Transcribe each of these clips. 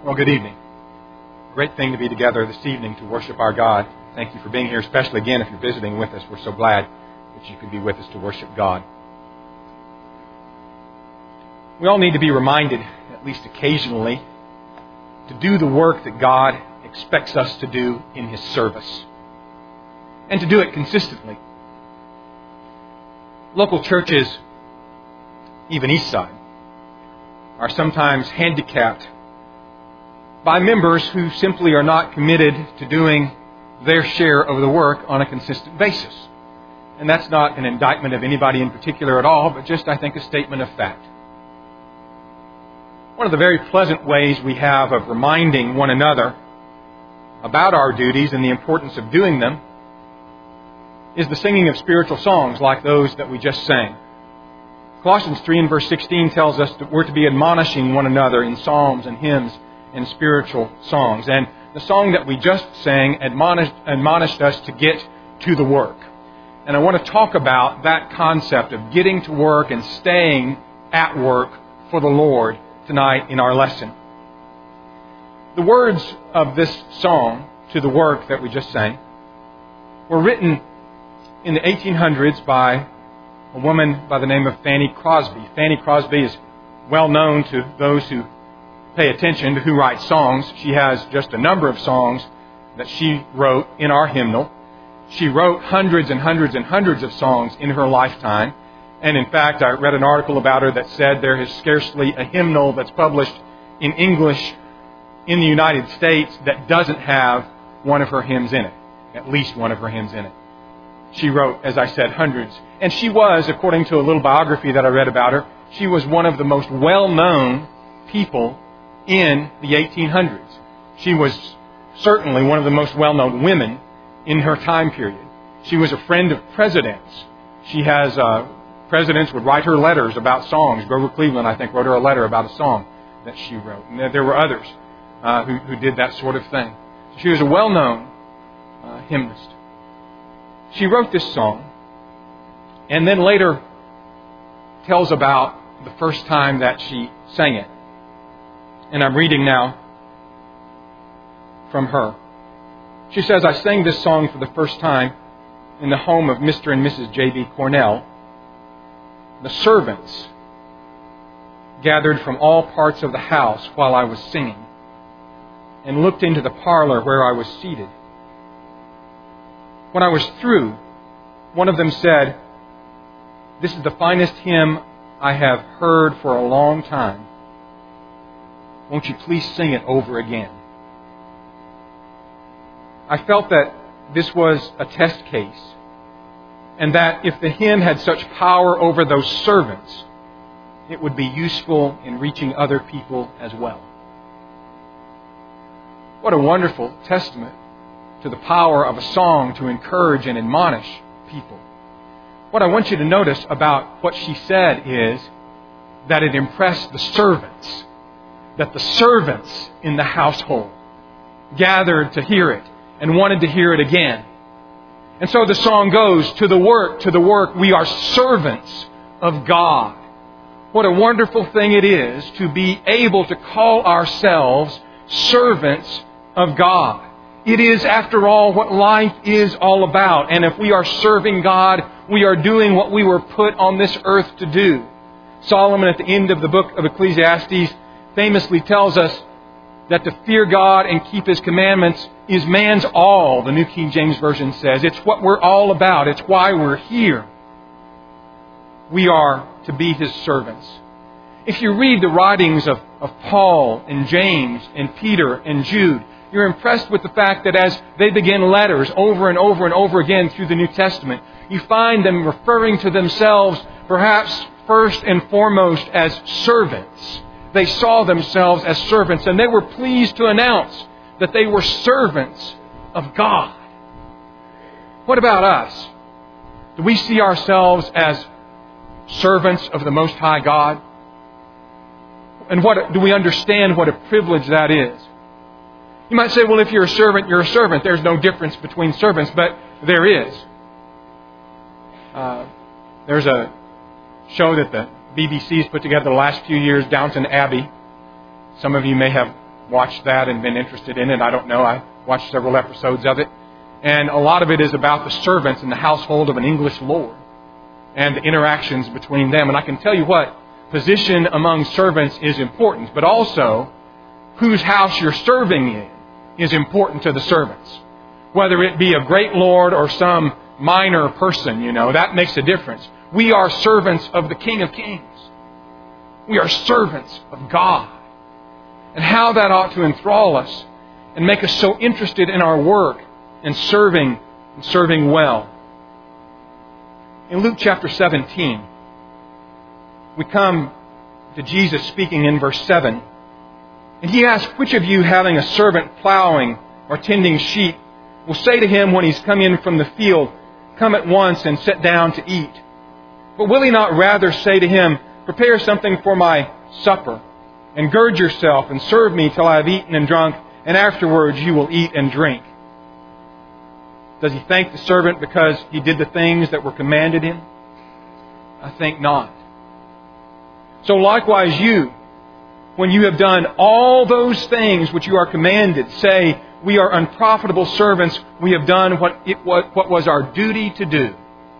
Well, good evening. Great thing to be together this evening to worship our God. Thank you for being here, especially again if you're visiting with us. We're so glad that you could be with us to worship God. We all need to be reminded, at least occasionally, to do the work that God expects us to do in His service. And to do it consistently. Local churches, even Eastside, are sometimes handicapped by members who simply are not committed to doing their share of the work on a consistent basis. And that's not an indictment of anybody in particular at all, but just, I think, a statement of fact. One of the very pleasant ways we have of reminding one another about our duties and the importance of doing them is the singing of spiritual songs like those that we just sang. Colossians 3 and verse 16 tells us that we're to be admonishing one another in psalms and hymns and spiritual songs. And the song that we just sang admonished us to get to the work. And I want to talk about that concept of getting to work and staying at work for the Lord tonight in our lesson. The words of this song, To the Work, that we just sang, were written in the 1800s by a woman by the name of Fanny Crosby. Fanny Crosby is well known to those who pay attention to who writes songs. She has just a number of songs that she wrote in our hymnal. She wrote hundreds and hundreds and hundreds of songs in her lifetime. And in fact, I read an article about her that said there is scarcely a hymnal that's published in English in the United States that doesn't have one of her hymns in it. At least one of her hymns in it. She wrote, as I said, hundreds. And she was, according to a little biography that I read about her, she was one of the most well-known people in the 1800s. She was certainly one of the most well-known women in her time period. She was a friend of presidents. She has, presidents would write her letters about songs. Grover Cleveland, I think, wrote her a letter about a song that she wrote. And there were others who did that sort of thing. She was a well-known hymnist. She wrote this song and then later tells about the first time that she sang it. And I'm reading now from her. She says, I sang this song for the first time in the home of Mr. and Mrs. J.B. Cornell. The servants gathered from all parts of the house while I was singing and looked into the parlor where I was seated. When I was through, one of them said, this is the finest hymn I have heard for a long time. Won't you please sing it over again? I felt that this was a test case, and that if the hymn had such power over those servants, it would be useful in reaching other people as well. What a wonderful testament to the power of a song to encourage and admonish people. What I want you to notice about what she said is that it impressed the servants. That the servants in the household gathered to hear it and wanted to hear it again. And so the song goes, to the work, we are servants of God. What a wonderful thing it is to be able to call ourselves servants of God. It is, after all, what life is all about. And if we are serving God, we are doing what we were put on this earth to do. Solomon, at the end of the book of Ecclesiastes, famously tells us that to fear God and keep His commandments is man's all, the New King James Version says. It's what we're all about. It's why we're here. We are to be His servants. If you read the writings of Paul and James and Peter and Jude, you're impressed with the fact that as they begin letters over and over and over again through the New Testament, you find them referring to themselves perhaps first and foremost as servants. They saw themselves as servants, and they were pleased to announce that they were servants of God. What about us? Do we see ourselves as servants of the Most High God? And do we understand what a privilege that is? You might say, well, if you're a servant, you're a servant. There's no difference between servants, but there is. There's a show that the BBC's put together the last few years, Downton Abbey. Some of you may have watched that and been interested in it. I don't know. I watched several episodes of it. And a lot of it is about the servants in the household of an English lord and the interactions between them. And I can tell you what, position among servants is important, but also whose house you're serving in is important to the servants. Whether it be a great lord or some minor person, that makes a difference. We are servants of the King of Kings. We are servants of God. And how that ought to enthrall us and make us so interested in our work and serving well. In Luke chapter 17, we come to Jesus speaking in verse 7. And He asks, which of you having a servant plowing or tending sheep will say to him when he's come in from the field, come at once and sit down to eat? But will he not rather say to him, prepare something for my supper, and gird yourself and serve me till I have eaten and drunk, and afterwards you will eat and drink? Does he thank the servant because he did the things that were commanded him? I think not. So likewise you, when you have done all those things which you are commanded, say, we are unprofitable servants, we have done what was our duty to do.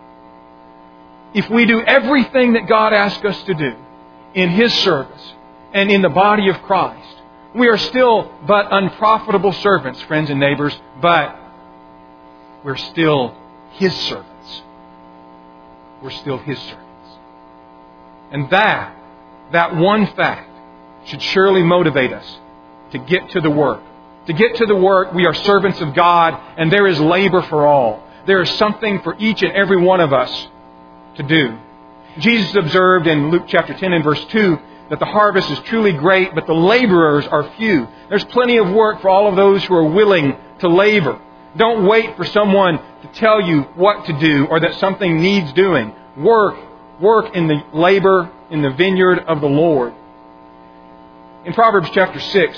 If we do everything that God asks us to do in His service and in the body of Christ, we are still but unprofitable servants, friends and neighbors, but we're still His servants. We're still His servants. And that one fact should surely motivate us to get to the work. To get to the work, we are servants of God, and there is labor for all. There is something for each and every one of us to do. Jesus observed in Luke chapter 10 and verse 2 that the harvest is truly great, but the laborers are few. There's plenty of work for all of those who are willing to labor. Don't wait for someone to tell you what to do or that something needs doing. Work in the labor in the vineyard of the Lord. In Proverbs chapter 6,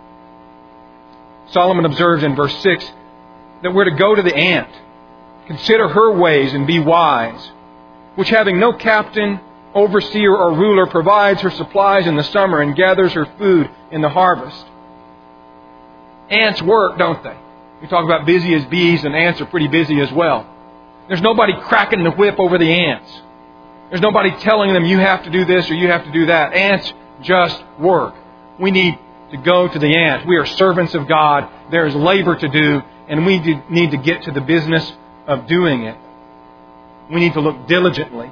Solomon observes in verse 6 that we're to go to the ant, consider her ways and be wise, which having no captain, overseer, or ruler, provides her supplies in the summer and gathers her food in the harvest. Ants work, don't they? We talk about busy as bees, and ants are pretty busy as well. There's nobody cracking the whip over the ants. There's nobody telling them you have to do this or you have to do that. Ants just work. We need to go to the ant. We are servants of God. There is labor to do, and we need to get to the business of doing it. We need to look diligently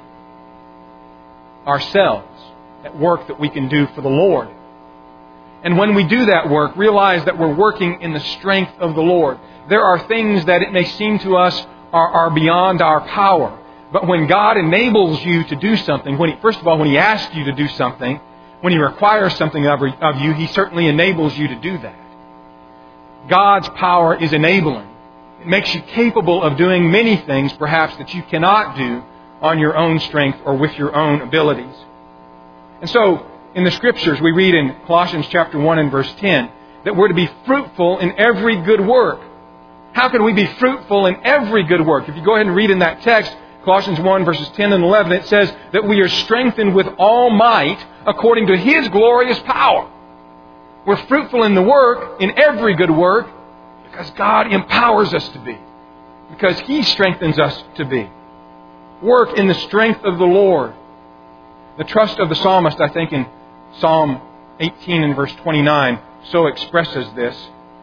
ourselves at work that we can do for the Lord. And when we do that work, realize that we're working in the strength of the Lord. There are things that it may seem to us are beyond our power. But when God enables you to do something, first of all, when He asks you to do something, when He requires something of you, He certainly enables you to do that. God's power is enabling. It makes you capable of doing many things, perhaps, that you cannot do on your own strength or with your own abilities. And so, in the Scriptures, we read in Colossians chapter 1 and verse 10 that we're to be fruitful in every good work. How can we be fruitful in every good work? If you go ahead and read in that text, Colossians 1 verses 10 and 11, it says that we are strengthened with all might according to His glorious power. We're fruitful in the work, in every good work, because God empowers us to be. Because He strengthens us to be. Work in the strength of the Lord. The trust of the psalmist, I think, in Psalm 18 and verse 29, so expresses this.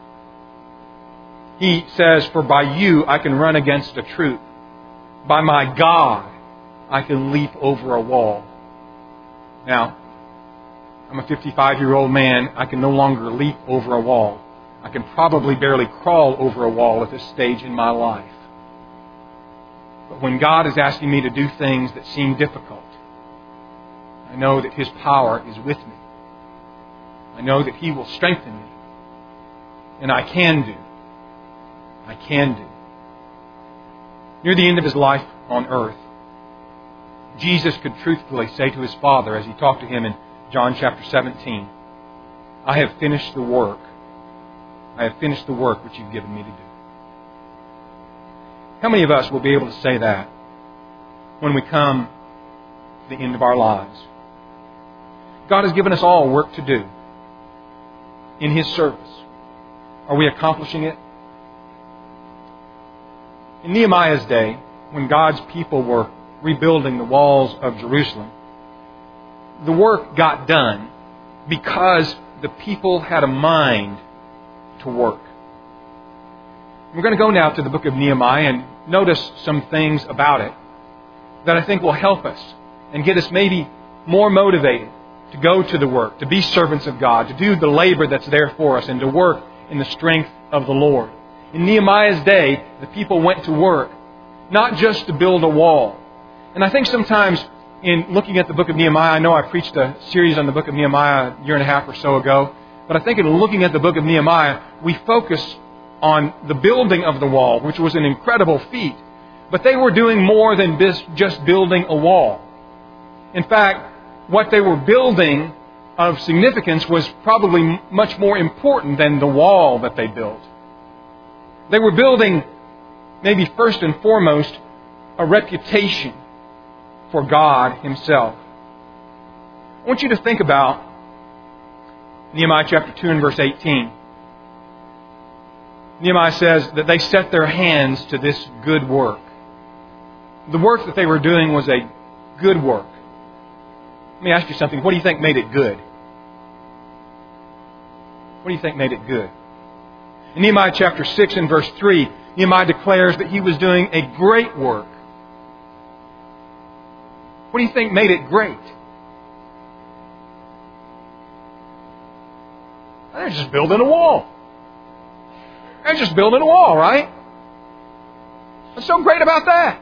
He says, for by you I can run against a troop. By my God I can leap over a wall. Now, I'm a 55-year-old man. I can no longer leap over a wall. I can probably barely crawl over a wall at this stage in my life. But when God is asking me to do things that seem difficult, I know that His power is with me. I know that He will strengthen me. And I can do. I can do. Near the end of His life on earth, Jesus could truthfully say to His Father as He talked to Him in John chapter 17, I have finished the work. I have finished the work which you've given me to do. How many of us will be able to say that when we come to the end of our lives? God has given us all work to do. in His service? Are we accomplishing it? In Nehemiah's day, when God's people were rebuilding the walls of Jerusalem, the work got done because the people had a mind to work. We're going to go now to the book of Nehemiah and notice some things about it that I think will help us and get us maybe more motivated to go to the work, to be servants of God, to do the labor that's there for us, and to work in the strength of the Lord. In Nehemiah's day, the people went to work, not just to build a wall. And I think sometimes in looking at the book of Nehemiah, I know I preached a series on the book of Nehemiah a year and a half or so ago, but I think in looking at the book of Nehemiah, we focus on the building of the wall, which was an incredible feat. But they were doing more than just building a wall. In fact, what they were building of significance was probably much more important than the wall that they built. They were building, maybe first and foremost, a reputation for God Himself. I want you to think about Nehemiah chapter 2 and verse 18. Nehemiah says that they set their hands to this good work. The work that they were doing was a good work. Let me ask you something. What do you think made it good? What do you think made it good? In Nehemiah chapter 6 and verse 3, Nehemiah declares that he was doing a great work. What do you think made it great? They're just building a wall. They're just building a wall, right? What's so great about that?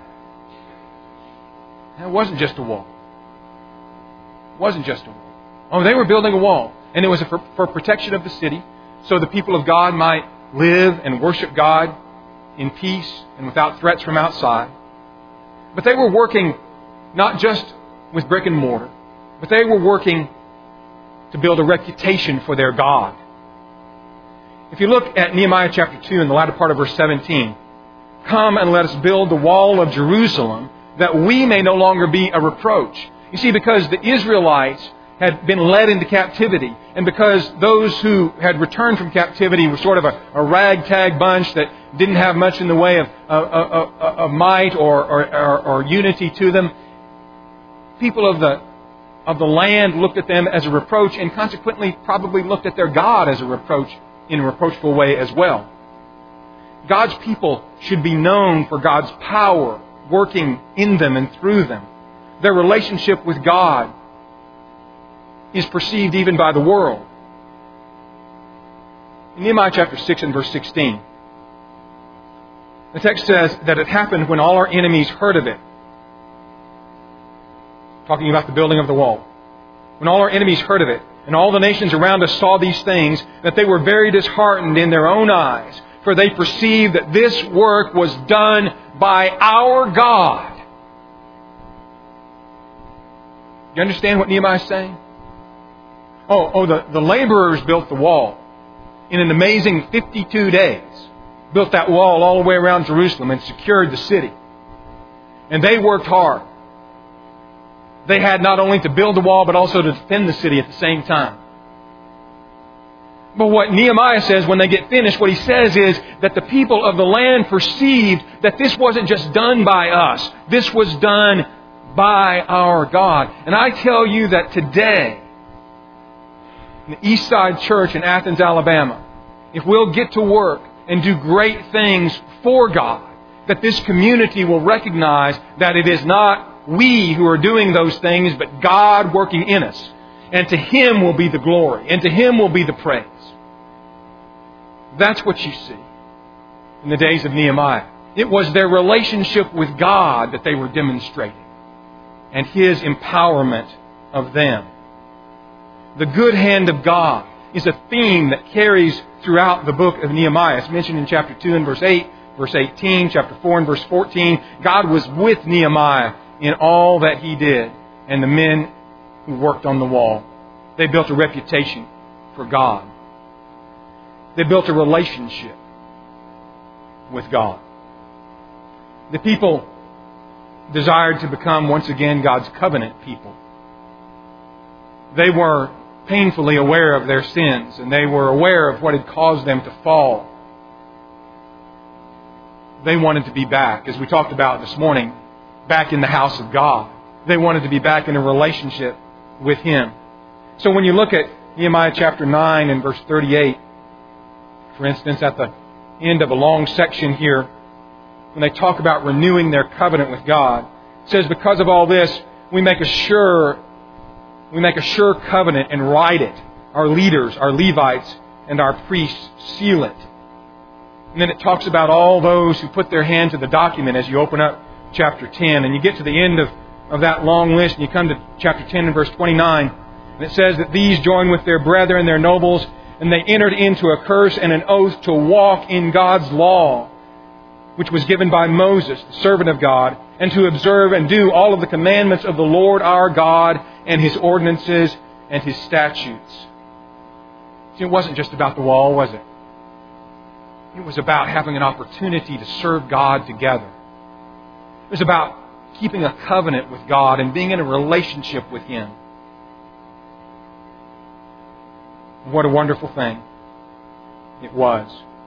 It wasn't just a wall. It wasn't just a wall. Oh, they were building a wall. And it was for protection of the city, so the people of God might live and worship God in peace and without threats from outside. But they were working not just with brick and mortar, but they were working to build a reputation for their God. If you look at Nehemiah chapter 2 in the latter part of verse 17, come and let us build the wall of Jerusalem, that we may no longer be a reproach. You see, because the Israelites had been led into captivity, and because those who had returned from captivity were sort of a ragtag bunch that didn't have much in the way of might or unity to them, people of the land looked at them as a reproach, and consequently probably looked at their God as a reproach in a reproachful way as well. God's people should be known for God's power working in them and through them. Their relationship with God is perceived even by the world. In Nehemiah chapter 6 and verse 16, the text says that it happened when all our enemies heard of it. Talking about the building of the wall. When all our enemies heard of it, and all the nations around us saw these things, that they were very disheartened in their own eyes, for they perceived that this work was done by our God. You understand what Nehemiah is saying? The laborers built the wall in an amazing 52 days. Built that wall all the way around Jerusalem and secured the city. And they worked hard. They had not only to build the wall, but also to defend the city at the same time. But what Nehemiah says when they get finished, what he says is that the people of the land perceived that this wasn't just done by us. This was done by our God. And I tell you that today, in the East Side Church in Athens, Alabama, if we'll get to work and do great things for God, that this community will recognize that it is not we who are doing those things, but God working in us. And to Him will be the glory, and to Him will be the praise. That's what you see in the days of Nehemiah. It was their relationship with God that they were demonstrating, and His empowerment of them. The good hand of God is a theme that carries throughout the book of Nehemiah. It's mentioned in chapter 2 and verse 8, verse 18, chapter 4 and verse 14. God was with Nehemiah in all that he did, and the men who worked on the wall. They built a reputation for God. They built a relationship with God. The people desired to become once again God's covenant people. They were painfully aware of their sins, and they were aware of what had caused them to fall. They wanted to be back, as we talked about this morning, back in the house of God. They wanted to be back in a relationship with Him. So when you look at Nehemiah chapter 9 and verse 38, for instance, at the end of a long section here, when they talk about renewing their covenant with God, it says, because of all this, we make a sure covenant and write it. Our leaders, our Levites, and our priests seal it. And then it talks about all those who put their hand to the document as you open up chapter 10. And you get to the end of that long list, and you come to chapter 10 and verse 29. And it says that these joined with their brethren, their nobles, and they entered into a curse and an oath to walk in God's law, which was given by Moses, the servant of God, and to observe and do all of the commandments of the Lord our God and His ordinances and His statutes. See, it wasn't just about the wall, was it? It was about having an opportunity to serve God together. It was about keeping a covenant with God and being in a relationship with Him. What a wonderful thing it was.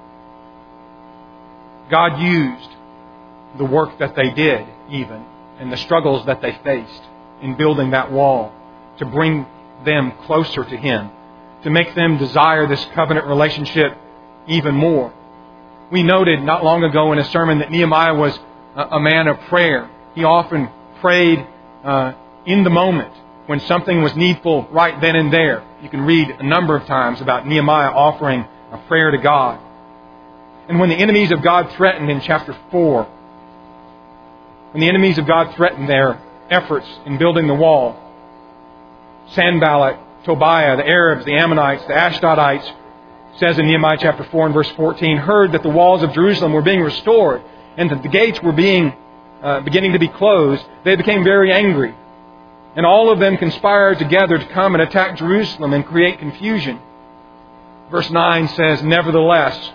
God used the work that they did, even, and the struggles that they faced in building that wall to bring them closer to Him, to make them desire this covenant relationship even more. We noted not long ago in a sermon that Nehemiah was a man of prayer. He often prayed in the moment when something was needful right then and there. You can read a number of times about Nehemiah offering a prayer to God. And when the enemies of God threatened in chapter 4, when the enemies of God threatened their efforts in building the wall, Sanballat, Tobiah, the Arabs, the Ammonites, the Ashdodites, says in Nehemiah chapter 4 and verse 14, heard that the walls of Jerusalem were being restored and that the gates were beginning to be closed, they became very angry. And all of them conspired together to come and attack Jerusalem and create confusion. Verse 9 says, nevertheless,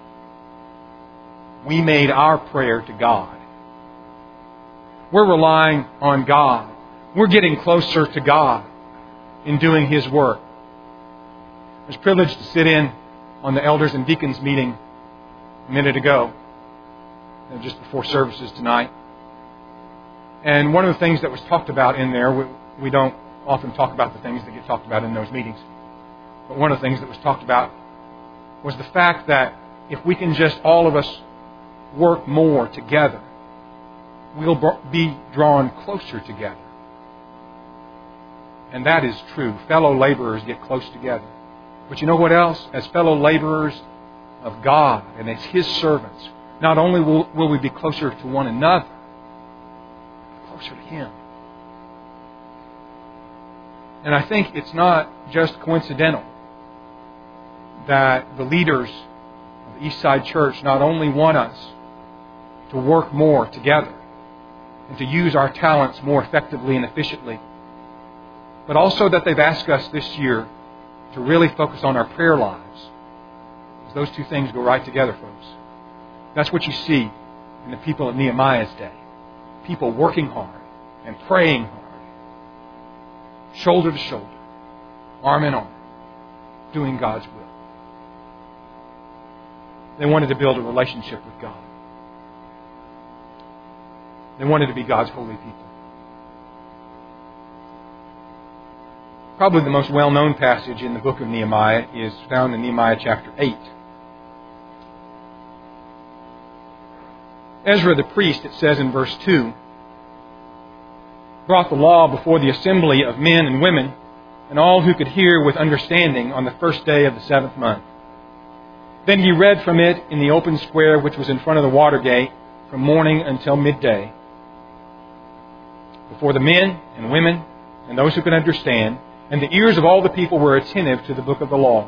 we made our prayer to God. We're relying on God. We're getting closer to God in doing His work. I was privileged to sit in on the elders and deacons meeting a minute ago, just before services tonight. And one of the things that was talked about in there, we don't often talk about the things that get talked about in those meetings, but one of the things that was talked about was the fact that if we can just all of us work more together, we'll be drawn closer together. And that is true. Fellow laborers get close together. But you know what else? As fellow laborers of God and as His servants, not only will we be closer to one another, closer to Him. And I think it's not just coincidental that the leaders of the Eastside Church not only want us to work more together and to use our talents more effectively and efficiently, but also that they've asked us this year to really focus on our prayer lives. Because those two things go right together, folks. That's what you see in the people of Nehemiah's day. People working hard and praying hard, shoulder to shoulder, arm in arm, doing God's will. They wanted to build a relationship with God. They wanted to be God's holy people. Probably the most well-known passage in the book of Nehemiah is found in Nehemiah chapter 8. Ezra the priest, it says in verse 2, brought the law before the assembly of men and women and all who could hear with understanding on the first day of the 7th month. Then he read from it in the open square which was in front of the water gate from morning until midday, before the men and women and those who could understand, and the ears of all the people were attentive to the book of the law.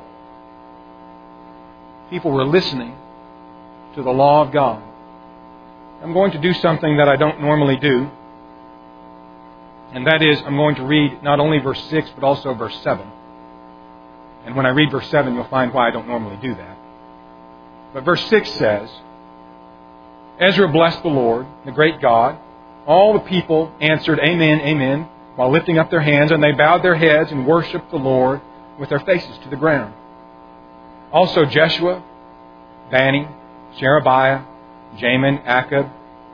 People were listening to the law of God. I'm going to do something that I don't normally do, and that is I'm going to read not only verse 6 but also verse 7. And when I read verse 7, you'll find why I don't normally do that. But verse 6 says, Ezra blessed the Lord, the great God. All the people answered, Amen, Amen, while lifting up their hands, and they bowed their heads and worshipped the Lord with their faces to the ground. Also Jeshua, Bani, Sherebiah, Jamin, Akab,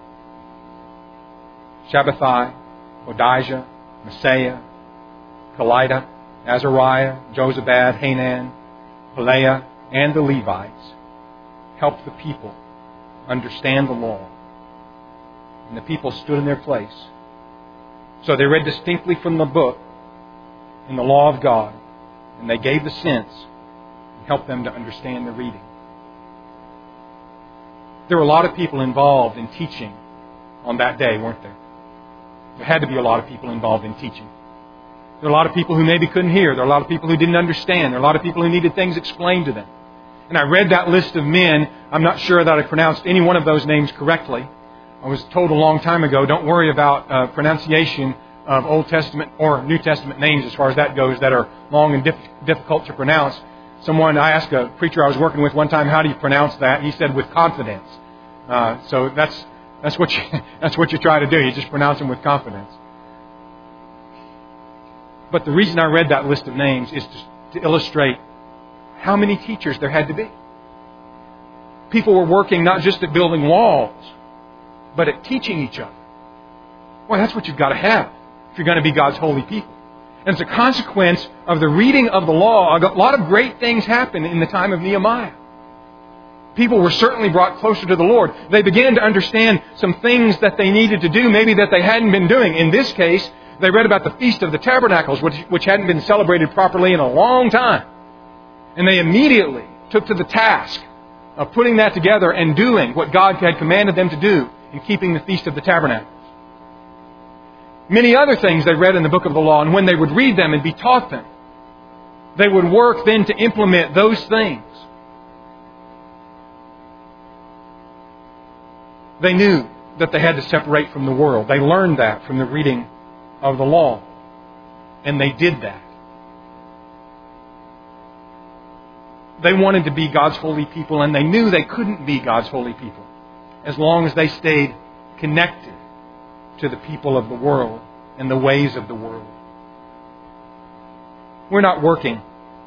Shabbathai, Hodijah, Messiah, Kelida, Azariah, Jozabad, Hanan, Pelaiah, and the Levites helped the people understand the law. And the people stood in their place. So they read distinctly from the book in the law of God, and they gave the sense and helped them to understand the reading. There were a lot of people involved in teaching on that day, weren't there? There had to be a lot of people involved in teaching. There are a lot of people who maybe couldn't hear. There are a lot of people who didn't understand. There are a lot of people who needed things explained to them. And I read that list of men. I'm not sure that I pronounced any one of those names correctly. I was told a long time ago, don't worry about pronunciation of Old Testament or New Testament names as far as that goes that are long and difficult to pronounce. I asked a preacher I was working with one time, how do you pronounce that? And he said, with confidence. So that's what you try to do. You just pronounce them with confidence. But the reason I read that list of names is to illustrate how many teachers there had to be. People were working not just at building walls, but at teaching each other. Well, that's what you've got to have if you're going to be God's holy people. And as a consequence of the reading of the law, a lot of great things happened in the time of Nehemiah. People were certainly brought closer to the Lord. They began to understand some things that they needed to do, maybe that they hadn't been doing. In this case, they read about the Feast of the Tabernacles, which hadn't been celebrated properly in a long time. And they immediately took to the task of putting that together and doing what God had commanded them to do in keeping the Feast of the Tabernacles. Many other things they read in the book of the law, and when they would read them and be taught them, they would work then to implement those things. They knew that they had to separate from the world. They learned that from the reading of the law. And they did that. They wanted to be God's holy people, and they knew they couldn't be God's holy people as long as they stayed connected to the people of the world and the ways of the world. We're not working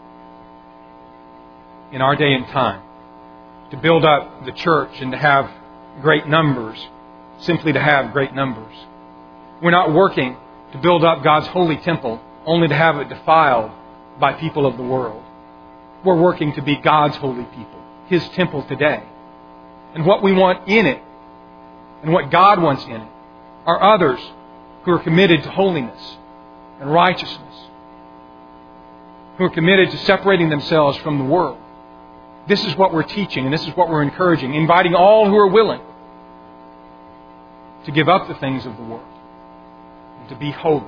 in our day and time to build up the church and to have great numbers, simply to have great numbers. We're not working to build up God's holy temple only to have it defiled by people of the world. We're working to be God's holy people, His temple today. And what we want in it, and what God wants in it, are others who are committed to holiness and righteousness, who are committed to separating themselves from the world. This is what we're teaching, and this is what we're encouraging, inviting all who are willing to give up the things of the world and to be holy.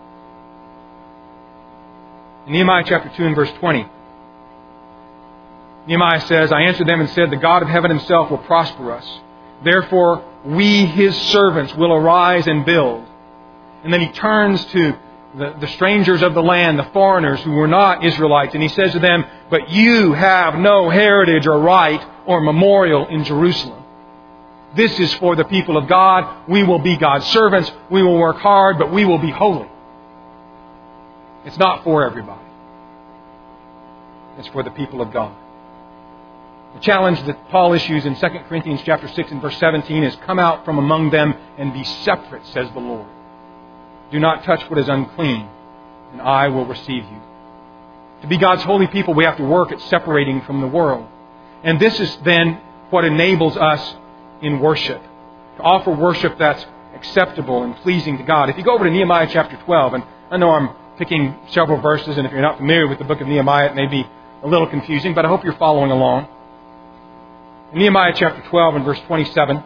In Nehemiah chapter 2 and verse 20, Nehemiah says, I answered them and said, the God of heaven Himself will prosper us. Therefore, we, His servants, will arise and build. And then he turns to the strangers of the land, the foreigners who were not Israelites, and he says to them, but you have no heritage or right or memorial in Jerusalem. This is for the people of God. We will be God's servants. We will work hard, but we will be holy. It's not for everybody. It's for the people of God. The challenge that Paul issues in 2 Corinthians chapter 6 and verse 17 is, come out from among them and be separate, says the Lord. Do not touch what is unclean, and I will receive you. To be God's holy people, we have to work at separating from the world. And this is then what enables us in worship, to offer worship that's acceptable and pleasing to God. If you go over to Nehemiah chapter 12, and I know I'm picking several verses, and if you're not familiar with the book of Nehemiah, it may be a little confusing, but I hope you're following along. In Nehemiah chapter 12 and verse 27,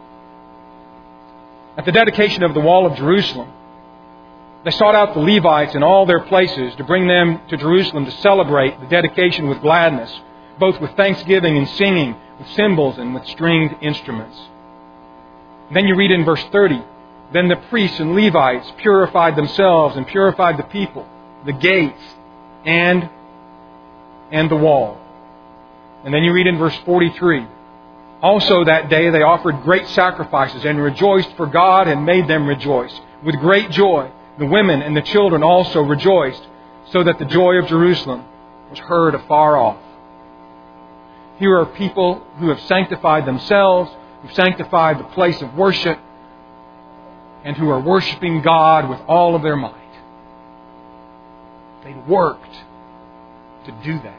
at the dedication of the wall of Jerusalem, they sought out the Levites in all their places to bring them to Jerusalem to celebrate the dedication with gladness, both with thanksgiving and singing, with cymbals and with stringed instruments. And then you read in verse 30, then the priests and Levites purified themselves and purified the people, the gates, and the wall. And then you read in verse 43, also that day they offered great sacrifices and rejoiced, for God had made them rejoice. With great joy, the women and the children also rejoiced, so that the joy of Jerusalem was heard afar off. Here are people who have sanctified themselves, who've sanctified the place of worship, and who are worshiping God with all of their might. They worked to do that.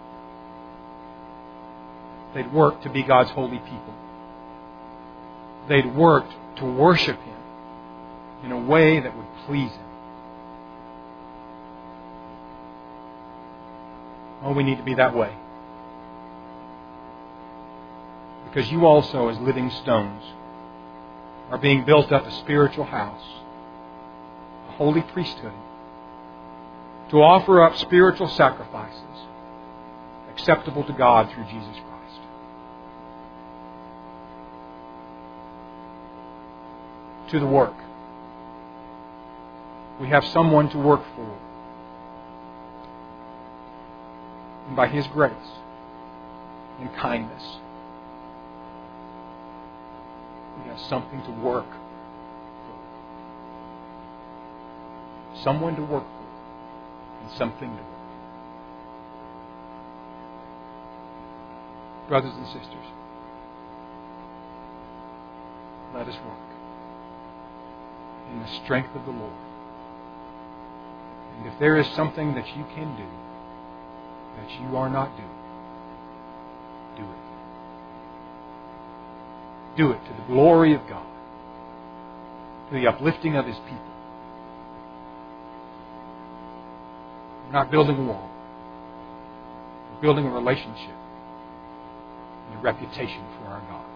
They'd worked to be God's holy people. They'd worked to worship Him in a way that would please Him. Oh, we need to be that way. Because you also, as living stones, are being built up a spiritual house, a holy priesthood, to offer up spiritual sacrifices acceptable to God through Jesus Christ. To the work. We have someone to work for. And by His grace and kindness, we have something to work for. Someone to work for and something to work for. Brothers and sisters, let us work in the strength of the Lord. And if there is something that you can do that you are not doing, do it. Do it to the glory of God, to the uplifting of His people. We're not building a wall. We're building a relationship and a reputation for our God.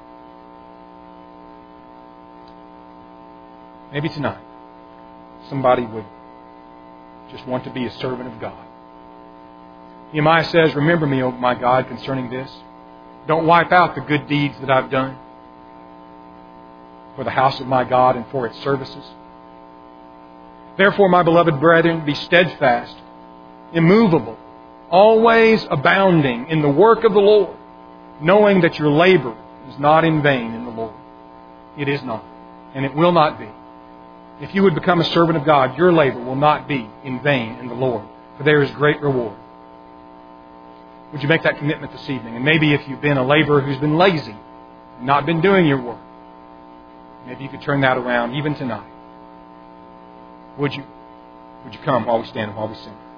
Maybe tonight, somebody would just want to be a servant of God. Nehemiah says, "Remember me, O my God, concerning this. Don't wipe out the good deeds that I've done for the house of my God and for its services. Therefore, my beloved brethren, be steadfast, immovable, always abounding in the work of the Lord, knowing that your labor is not in vain in the Lord." It is not, and it will not be. If you would become a servant of God, your labor will not be in vain in the Lord, for there is great reward. Would you make that commitment this evening? And maybe if you've been a laborer who's been lazy, and not been doing your work, maybe you could turn that around even tonight. Would you come while we stand and while we sing?